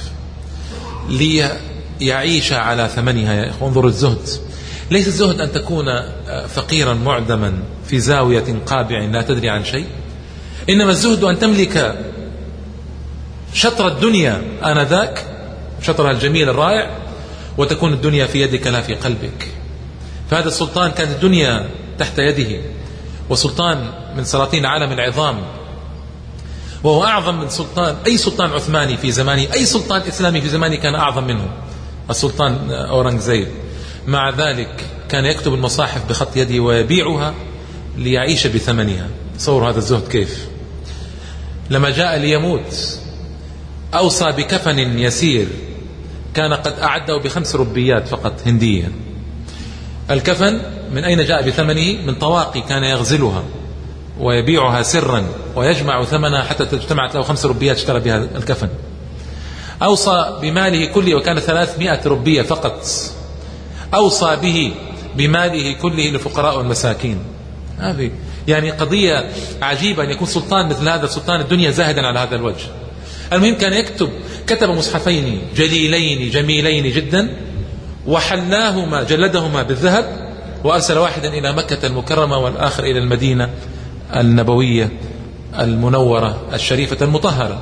ليعيش على ثمنها. يا إخوان انظروا الزهد، ليس الزهد أن تكون فقيرا معدما في زاوية قابع لا تدري عن شيء، إنما الزهد أن تملك شطر الدنيا آنذاك، شطرها الجميل الرائع، وتكون الدنيا في يدك لا في قلبك. فهذا السلطان كانت الدنيا تحت يده، وسلطان من سلاطين العالم العظام، وهو أعظم من سلطان أي سلطان عثماني في زمانه، أي سلطان إسلامي في زمانه كان أعظم منه السلطان أورنغزيب. مع ذلك كان يكتب المصاحف بخط يده ويبيعها ليعيش بثمنها. صور هذا الزهد كيف. لما جاء ليموت أوصى بكفن يسير كان قد أعده ب5 ربيات فقط هندية. الكفن من أين جاء بثمنه؟ من طواقي كان يغزلها ويبيعها سرا ويجمع ثمنها حتى اجتمعت له 5 ربيات اشترى بها الكفن. أوصى بماله كله، وكان 300 ربية فقط، أوصى به بماله كله للفقراء والمساكين. هذه يعني قضية عجيبة أن يكون سلطان مثل هذا، سلطان الدنيا زاهدا على هذا الوجه. المهم كان كتب مصحفين جليلين جميلين جدا، وحلاهما جلدهما بالذهب، وأرسل واحدا إلى مكة المكرمة والآخر إلى المدينة النبوية المنورة الشريفة المطهرة.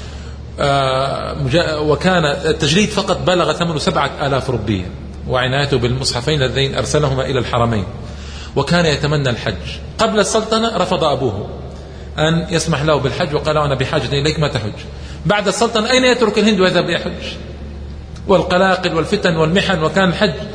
وكان التجليد فقط بلغ ثمنه 7000 ربية، وعنايته بالمصحفين اللذين أرسلهما إلى الحرمين. وكان يتمنى الحج. قبل السلطنة رفض أبوه أن يسمح له بالحج، وقال أنا بحاجة إليك ما تحج. بعد السلطنة أين يترك الهند ويذهب ليحج؟ والقلاقل والفتن والمحن، وكان الحج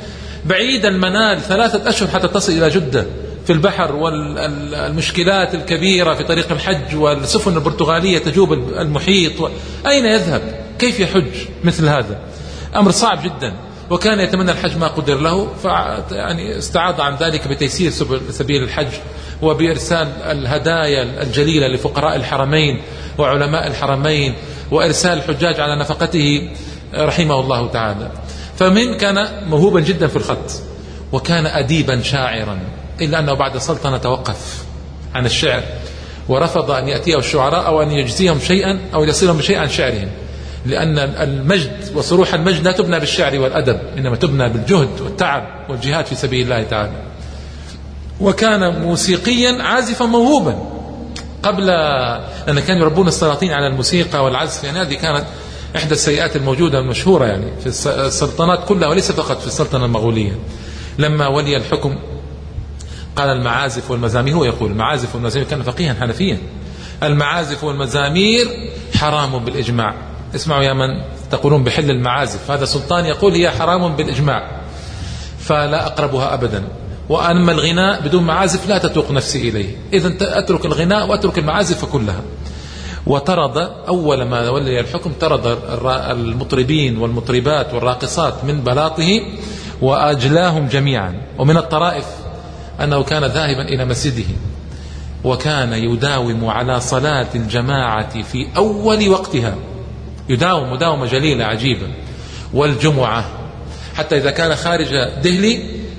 بعيد المنال 3 أشهر حتى تصل إلى جدة في البحر، والمشكلات الكبيرة في طريق الحج، والسفن البرتغالية تجوب المحيط، أين يذهب؟ كيف يحج؟ مثل هذا أمر صعب جدا. وكان يتمنى الحج ما قدر له، يعني استعاض عن ذلك بتيسير سبيل الحج وبإرسال الهدايا الجليلة لفقراء الحرمين وعلماء الحرمين، وإرسال الحجاج على نفقته رحمه الله تعالى. فمن كان موهوبا جدا في الخط، وكان أديبا شاعرا، إلا أنه بعد السلطنة توقف عن الشعر، ورفض أن يأتيه الشعراء أو أن يجزيهم شيئا أو يصلهم بشيء عن شعرهم، لأن المجد وصروح المجد لا تبنى بالشعر والأدب، إنما تبنى بالجهد والتعب والجهاد في سبيل الله تعالى. وكان موسيقيا عازفا موهوبا قبل أن كانوا يربون السلاطين على الموسيقى والعزف، يعني هذه كانت إحدى السيئات الموجودة المشهورة يعني في السلطنات كلها، وليس فقط في السلطنة المغولية. لما ولي الحكم قال المعازف والمزامير، هو يقول المعازف والمزامير، كان فقيها حنفيا، المعازف والمزامير حرام بالإجماع. اسمعوا يا من تقولون بحل المعازف، هذا سلطان يقول هي حرام بالإجماع، فلا أقربها أبدا. وأما الغناء بدون معازف لا تتوق نفسي إليه، إذن أترك الغناء وأترك المعازف كلها. وطرد أول ما ولي الحكم، طرد المطربين والمطربات والراقصات من بلاطه وأجلاهم جميعا. ومن الطرائف أنه كان ذاهبا إلى مسجده، وكان يداوم على صلاة الجماعة في أول وقتها، يداوم مداومة جليلة عجيبة، والجمعة، حتى إذا كان خارج دهلي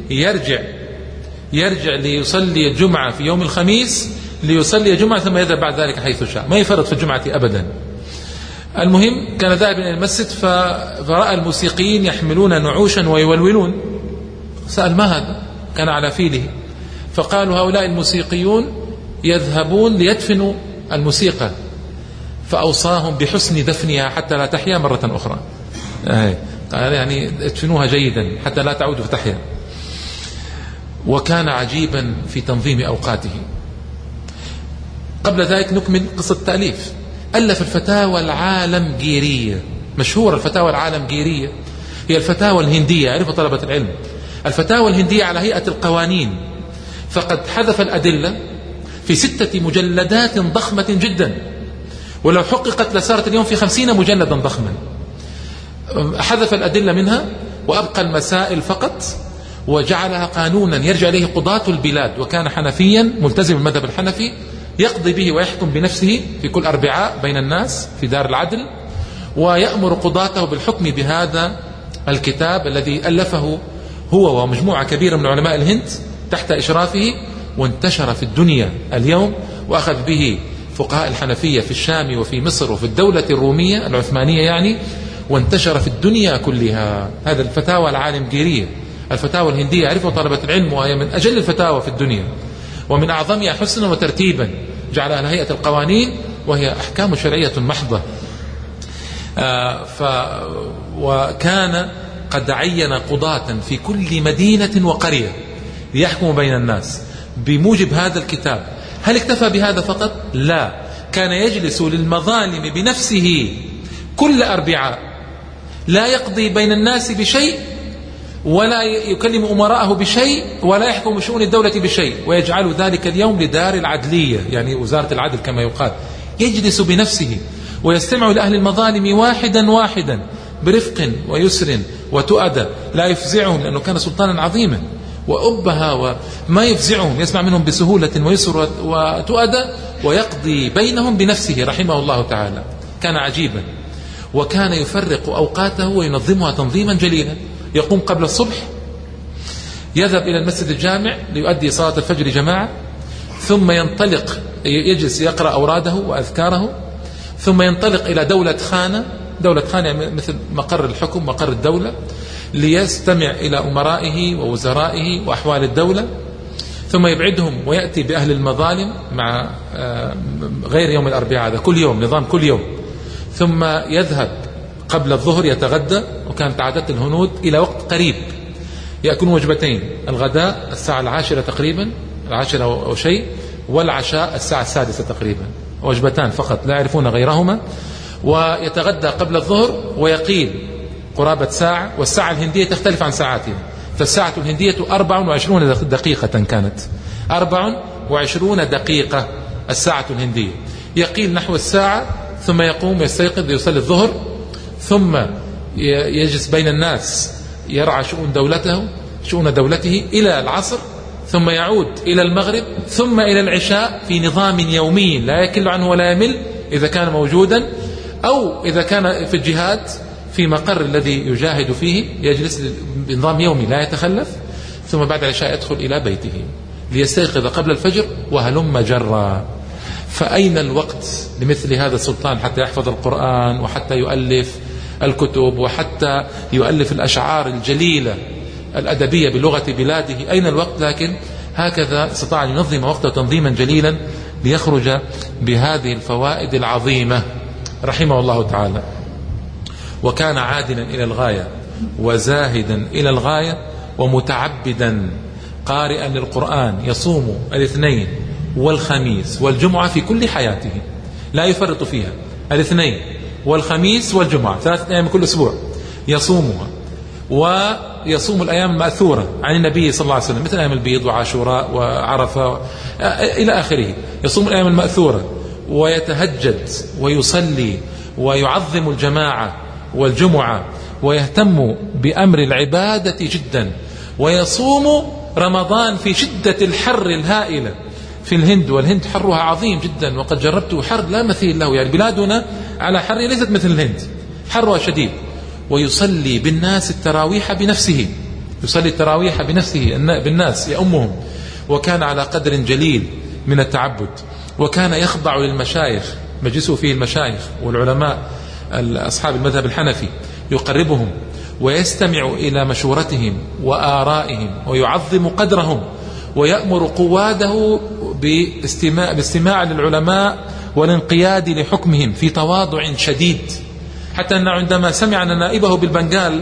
يرجع ليصلي الجمعة في يوم الخميس، ليصلي الجمعة ثم يذهب بعد ذلك حيث شاء، ما يفرط في الجمعة أبدا. المهم كان ذاهبا إلى المسجد، فرأى الموسيقيين يحملون نعوشا ويولولون، سأل ما هذا؟ كان على فيله، فقالوا هؤلاء الموسيقيون يذهبون ليدفنوا الموسيقى، فأوصاهم بحسن دفنها حتى لا تحيا مرة أخرى. قال يعني ادفنوها جيدا حتى لا تعود فتحيا. وكان عجيبا في تنظيم أوقاته. قبل ذلك نكمل قصة التأليف. ألف الفتاوى العالمجيرية، مشهورة الفتاوى العالمجيرية، هي الفتاوى الهندية، يعرف طلبة العلم الفتاوى الهندية على هيئة القوانين، فقد حذف الأدلة في 6 مجلدات ضخمة جدا، ولو حققت لصارت اليوم في 50 مجلدا ضخما. حذف الأدلة منها وأبقى المسائل فقط، وجعلها قانونا يرجع إليه قضاة البلاد، وكان حنفيا ملتزم بالمذهب الحنفي، يقضي به ويحكم بنفسه في كل أربعاء بين الناس في دار العدل، ويأمر قضاته بالحكم بهذا الكتاب الذي ألفه هو ومجموعة كبيرة من علماء الهند تحت إشرافه، وانتشر في الدنيا اليوم، وأخذ به فقهاء الحنفية في الشام وفي مصر وفي الدولة الرومية العثمانية يعني، وانتشر في الدنيا كلها. هذا الفتاوى العالمجيرية، الفتاوى الهندية عرفوا طلبة العلم، وهي من أجل الفتاوى في الدنيا ومن أعظمها حسنا وترتيبا، جعلها على هيئة القوانين، وهي أحكام شرعية محضة. وكان قد عين قضاة في كل مدينة وقرية ليحكموا بين الناس بموجب هذا الكتاب. هل اكتفى بهذا فقط؟ لا، كان يجلس للمظالم بنفسه كل أربعاء، لا يقضي بين الناس بشيء، ولا يكلم أمراءه بشيء، ولا يحكم بشؤون الدولة بشيء، ويجعل ذلك اليوم لدار العدلية، يعني وزارة العدل كما يقال. يجلس بنفسه ويستمع لأهل المظالم واحدا واحدا برفق ويسر وتؤدى، لا يفزعهم، لأنه كان سلطانا عظيما وأبها، وما يفزعهم، يسمع منهم بسهولة ويسر وتؤدى، ويقضي بينهم بنفسه رحمه الله تعالى. كان عجيبا، وكان يفرق أوقاته وينظمها تنظيما جليلا. يقوم قبل الصبح، يذهب إلى المسجد الجامع ليؤدي صلاة الفجر جماعة، ثم ينطلق يجلس يقرأ أوراده وأذكاره، ثم ينطلق إلى دولة خانة يعني مثل مقر الحكم، مقر الدولة، ليستمع إلى أمرائه ووزرائه وأحوال الدولة، ثم يبعدهم ويأتي بأهل المظالم مع غير يوم الأربعاء، هذا كل يوم، نظام كل يوم. ثم يذهب قبل الظهر يتغدى، وكانت عادة الهنود إلى وقت قريب يأكلون وجبتين، الغداء الساعة 10 تقريبا، 10 أو شيء، والعشاء الساعة 6 تقريبا، وجبتان فقط لا يعرفون غيرهما. ويتغدى قبل الظهر ويقيل قرابة ساعة، والساعة الهندية تختلف عن ساعاتنا، فالساعة الهندية 24 دقيقة كانت، 24 دقيقة الساعة الهندية. يقيل نحو الساعة ثم يقوم يستيقظ يصلي الظهر، ثم يجلس بين الناس يرعى شؤون دولته إلى العصر، ثم يعود إلى المغرب، ثم إلى العشاء في نظام يومي لا يكل عنه ولا يمل إذا كان موجودا، أو إذا كان في الجهاد في مقر الذي يجاهد فيه يجلس بنظام يومي لا يتخلف، ثم بعد العشاء يدخل إلى بيته ليستيقظ قبل الفجر وهلم جرا. فأين الوقت لمثل هذا السلطان حتى يحفظ القرآن وحتى يؤلف الكتب وحتى يؤلف الأشعار الجليلة الأدبية بلغة بلاده؟ أين الوقت؟ لكن هكذا استطاع أن ينظم وقته تنظيما جليلا ليخرج بهذه الفوائد العظيمة رحمه الله تعالى. وكان عادلا إلى الغاية، وزاهدا إلى الغاية، ومتعبدا قارئا للقرآن، يصوم الاثنين والخميس والجمعة في كل حياته، لا يفرط فيها، الاثنين والخميس والجمعة 3 أيام كل أسبوع يصومها، ويصوم الأيام المأثورة عن النبي صلى الله عليه وسلم مثل أيام البيض وعاشوراء وعرفة إلى آخره. يصوم الأيام المأثورة ويتهجد ويصلي ويعظم الجماعة والجمعة، ويهتم بأمر العبادة جدا، ويصوم رمضان في شدة الحر الهائلة في الهند، والهند حرها عظيم جدا، وقد جربته حر لا مثيل له، يعني بلادنا على حر ليست مثل الهند، حرها شديد. ويصلي بالناس التراويح بنفسه، يصلي التراويح بنفسه بالناس يأمهم، وكان على قدر جليل من التعبد، وكان يخضع للمشايخ، مجلسه فيه المشايخ والعلماء أصحاب المذهب الحنفي، يقربهم ويستمع إلى مشورتهم وآرائهم ويعظم قدرهم، ويأمر قواده باستماع للعلماء والانقياد لحكمهم في تواضع شديد، حتى أنه عندما سمع أن نائبه بالبنغال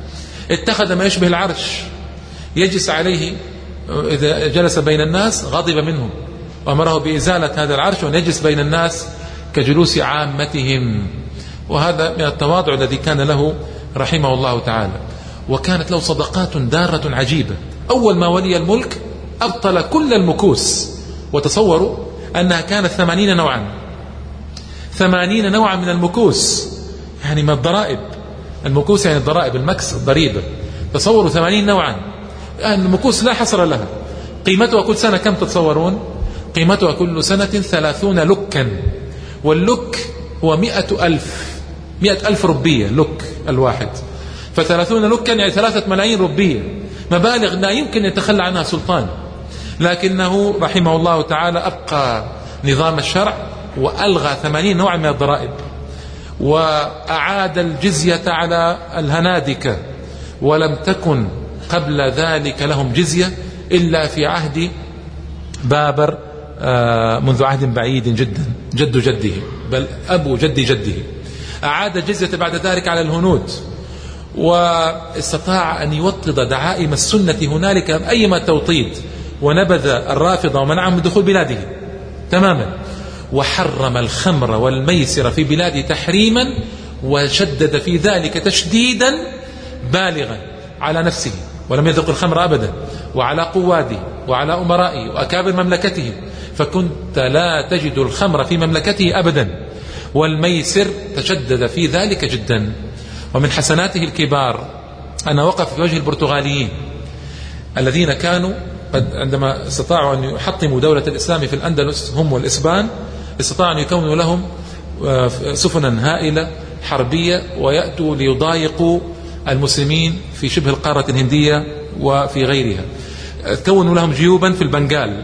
اتخذ ما يشبه العرش يجلس عليه إذا جلس بين الناس غضب منهم، وأمره بإزالة هذا العرش وأن يجلس بين الناس كجلوس عامتهم. وهذا من التواضع الذي كان له رحمه الله تعالى. وكانت له صدقات دارة عجيبة. أول ما ولي الملك أبطل كل المكوس، وتصوروا أنها كانت 80 نوعا، 80 نوعا من المكوس، يعني من الضرائب، المكوس يعني الضرائب، المكس الضريبة، تصوروا 80 نوعا، يعني المكوس لا حصر لها. قيمتها كل سنة كم تتصورون؟ قيمتها كل سنة 30 لكا، واللك هو 100,000 ربية، لك الواحد، ف30 لكا يعني 3 ملايين ربية، مبالغ لا يمكن يتخلى عنها سلطان. لكنه رحمه الله تعالى أبقى نظام الشرع، وألغى 80 نوعا من الضرائب، وأعاد الجزية على الهنادكة، ولم تكن قبل ذلك لهم جزية إلا في عهد بابر منذ عهد بعيد جدا، جد جده، بل أبو جد جده. أعاد الجزية بعد ذلك على الهنود، واستطاع أن يوطد دعائم السنة هنالك أيما توطيد، ونبذ الرافضة ومنعهم من دخول بلاده تماما، وحرم الخمر والميسر في بلاده تحريما، وشدد في ذلك تشديدا بالغا على نفسه، ولم يذق الخمر أبدا، وعلى قواده وعلى أمرائه وأكابر مملكته، فكنت لا تجد الخمر في مملكته أبدا، والميسر تشدد في ذلك جدا. ومن حسناته الكبار أن وقف في وجه البرتغاليين الذين كانوا قد عندما استطاعوا أن يحطموا دولة الإسلام في الأندلس هم والإسبان، استطاعوا أن يكونوا لهم سفنا هائلة حربية ويأتوا ليضايقوا المسلمين في شبه القارة الهندية وفي غيرها. كونوا لهم جيوبا في البنغال.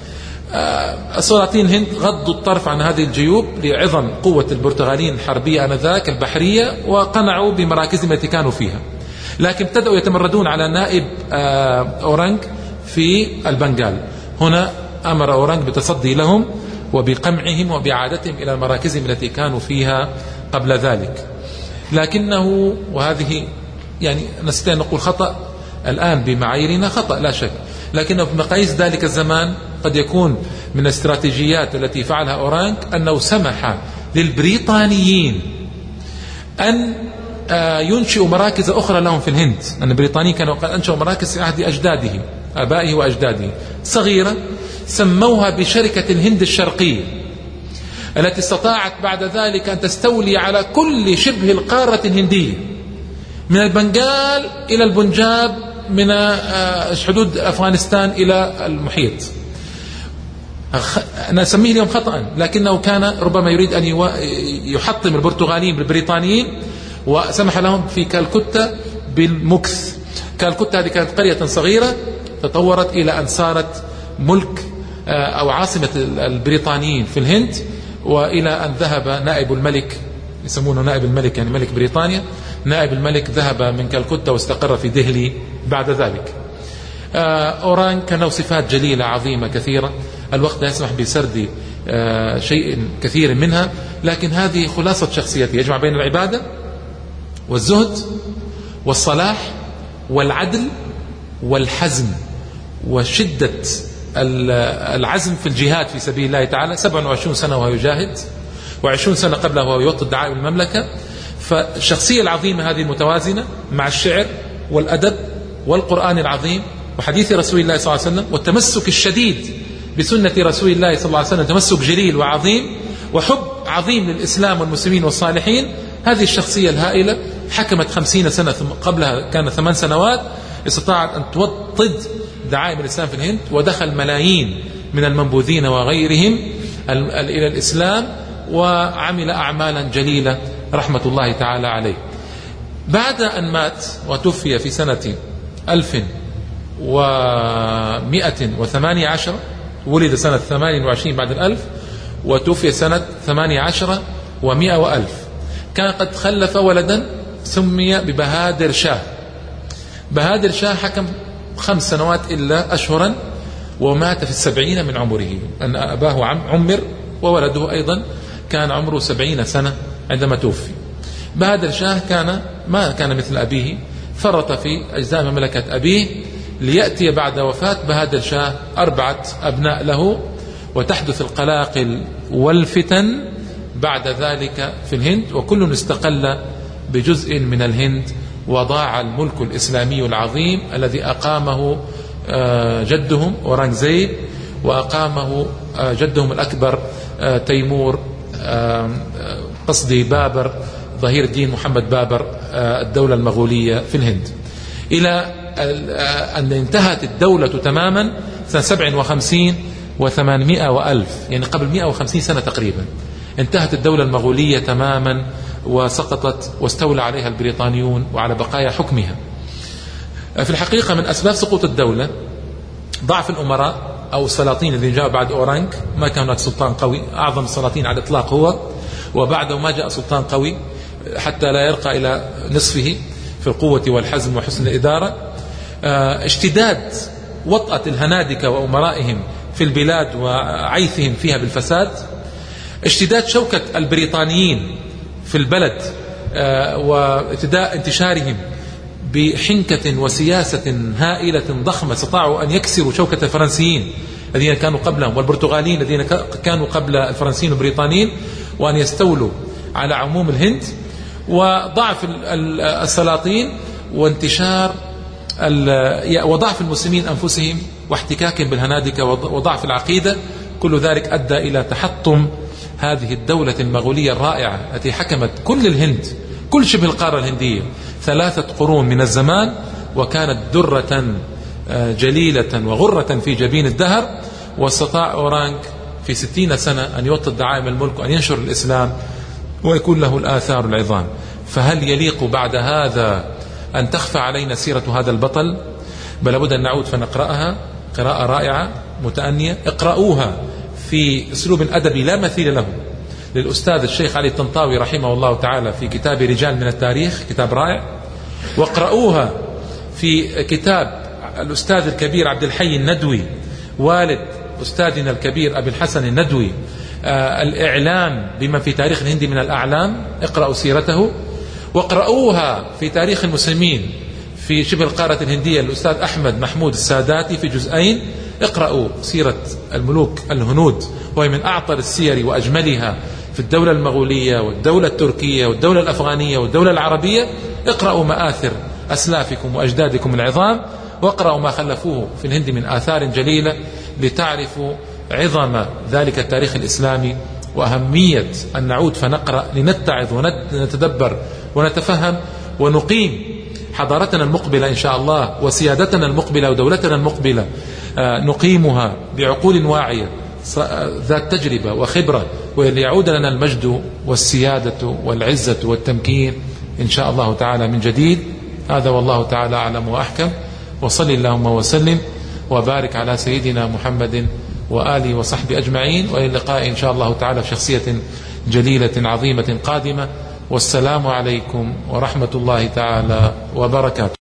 السلاطين الهند غضوا الطرف عن هذه الجيوب لعظم قوة البرتغاليين الحربية آنذاك البحرية، وقنعوا بمراكزهم التي كانوا فيها، لكن ابتدأوا يتمردون على نائب أورانغ في البنغال. هنا أمر أورانغ بتصدي لهم وبقمعهم وبإعادتهم إلى مراكزهم التي كانوا فيها قبل ذلك. لكنه، وهذه يعني نستطيع أن نقول خطأ الآن بمعاييرنا، خطأ لا شك، لكنه بمقاييس ذلك الزمان قد يكون من الاستراتيجيات التي فعلها أورانغ أنه سمح للبريطانيين أن ينشئ مراكز أخرى لهم في الهند، أن البريطانيين كانوا قد أنشأوا مراكز في عهد أجداده آبائه وأجداده صغيرة، سموها بشركة الهند الشرقية، التي استطاعت بعد ذلك أن تستولي على كل شبه القارة الهندية من البنغال إلى البنجاب، من حدود أفغانستان إلى المحيط. أنا أسميه اليوم خطأ، لكنه كان ربما يريد أن يحطم البرتغاليين بالبريطانيين، وسمح لهم في كالكوتا بالمكث. كالكوتا هذه كانت قرية صغيرة تطورت إلى أن صارت ملك أو عاصمة البريطانيين في الهند، وإلى أن ذهب نائب الملك، يسمونه نائب الملك يعني ملك بريطانيا، نائب الملك ذهب من كالكوتا واستقر في دهلي بعد ذلك. أورانج كان له صفات جليلة عظيمة كثيرة، الوقت لا يسمح بسرد شيء كثير منها، لكن هذه خلاصة شخصيته، يجمع بين العبادة والزهد والصلاح والعدل والحزم وشدة العزم في الجهاد في سبيل الله تعالى. 27 سنة وهو يجاهد، و20 سنة قبله وهو يوطد دعائم المملكة. فالشخصية العظيمة هذه المتوازنة مع الشعر والأدب والقرآن العظيم وحديث رسول الله صلى الله عليه وسلم والتمسك الشديد بسنة رسول الله صلى الله عليه وسلم، تمسك جليل وعظيم وحب عظيم للإسلام والمسلمين والصالحين. هذه الشخصية الهائلة حكمت 50 سنة، ثم قبلها كان 8 سنوات، استطاعت أن توطد دعائم الإسلام في الهند، ودخل ملايين من المنبوذين وغيرهم إلى الإسلام، وعمل أعمالا جليلة رحمة الله تعالى عليه. بعد أن مات وتوفي في سنة 1118، ولد سنة 28 بعد 1000 وتوفي سنة 18 و100 وألف، كان قد خلف ولدا سمي ببهادر شاه. بهادر شاه حكم 5 سنوات إلا أشهرا، ومات في 70 من عمره، أن أباه عمر وولده أيضا كان عمره 70 سنة عندما توفي. بهادر شاه ما كان مثل أبيه، فرط في أجزاء مملكة أبيه، ليأتي بعد وفاة بهادر شاه 4 أبناء له، وتحدث القلاقل والفتن بعد ذلك في الهند، وكل استقل بجزء من الهند، وضاع الملك الإسلامي العظيم الذي أقامه جدهم أورانغزيب، وأقامه جدهم الأكبر تيمور، قصدي بابر، ظهير الدين محمد بابر، الدولة المغولية في الهند، إلى أن انتهت الدولة تماما سنة 57 و800 وألف، يعني قبل 150 سنة تقريبا انتهت الدولة المغولية تماما وسقطت، واستولى عليها البريطانيون وعلى بقايا حكمها. في الحقيقة من أسباب سقوط الدولة ضعف الأمراء أو السلاطين الذين جاءوا بعد أورانج. ما كان هناك سلطان قوي، أعظم السلاطين على الإطلاق هو، وبعده ما جاء سلطان قوي حتى لا يرقى إلى نصفه في القوة والحزم وحسن الإدارة. اشتداد وطأة الهنادكة وأمرائهم في البلاد وعيثهم فيها بالفساد. اشتداد شوكة البريطانيين في البلد، وابتداء انتشارهم بحنكة وسياسة هائلة ضخمة، استطاعوا أن يكسروا شوكة الفرنسيين الذين كانوا قبلهم والبرتغاليين الذين كانوا قبل الفرنسيين والبريطانيين، وأن يستولوا على عموم الهند. وضعف السلاطين وانتشار وضعف المسلمين أنفسهم واحتكاكهم بالهنادكة وضعف العقيدة، كل ذلك أدى إلى تحطم هذه الدولة المغولية الرائعة التي حكمت كل الهند، كل شبه القارة الهندية 3 قرون من الزمان، وكانت درة جليلة وغرة في جبين الدهر. واستطاع أورانج في 60 سنة أن يوطد دعائم الملك وأن ينشر الإسلام ويكون له الآثار العظام. فهل يليق بعد هذا أن تخفى علينا سيرة هذا البطل؟ بل لابد أن نعود فنقرأها قراءة رائعة متأنية. اقرأوها في أسلوب أدبي لا مثيل له للأستاذ الشيخ علي الطنطاوي رحمه الله تعالى في كتاب رجال من التاريخ، كتاب رائع. واقرأوها في كتاب الأستاذ الكبير عبد الحي الندوي، والد أستاذنا الكبير أبي الحسن الندوي، الإعلام بما في تاريخ الهند من الأعلام، اقرأوا سيرته. واقرأوها في تاريخ المسلمين في شبه القارة الهندية، الأستاذ أحمد محمود الساداتي في جزئين. اقرأوا سيرة الملوك الهنود، وهي من أعطر السير وأجملها في الدولة المغولية والدولة التركية والدولة الأفغانية والدولة العربية، اقرأوا مآثر أسلافكم وأجدادكم العظام، واقرأوا ما خلفوه في الهند من آثار جليلة لتعرفوا عظم ذلك التاريخ الإسلامي وأهمية أن نعود فنقرأ لنتعظ ونتدبر ونتفهم ونقيم حضارتنا المقبلة إن شاء الله، وسيادتنا المقبلة ودولتنا المقبلة نقيمها بعقول واعية ذات تجربة وخبرة، وليعود لنا المجد والسيادة والعزة والتمكين إن شاء الله تعالى من جديد. هذا والله تعالى أعلم وأحكم، وصل اللهم وسلم وبارك على سيدنا محمد وآله وصحبه أجمعين، وإلى اللقاء إن شاء الله تعالى في شخصية جليلة عظيمة قادمة. والسلام عليكم ورحمة الله تعالى وبركاته.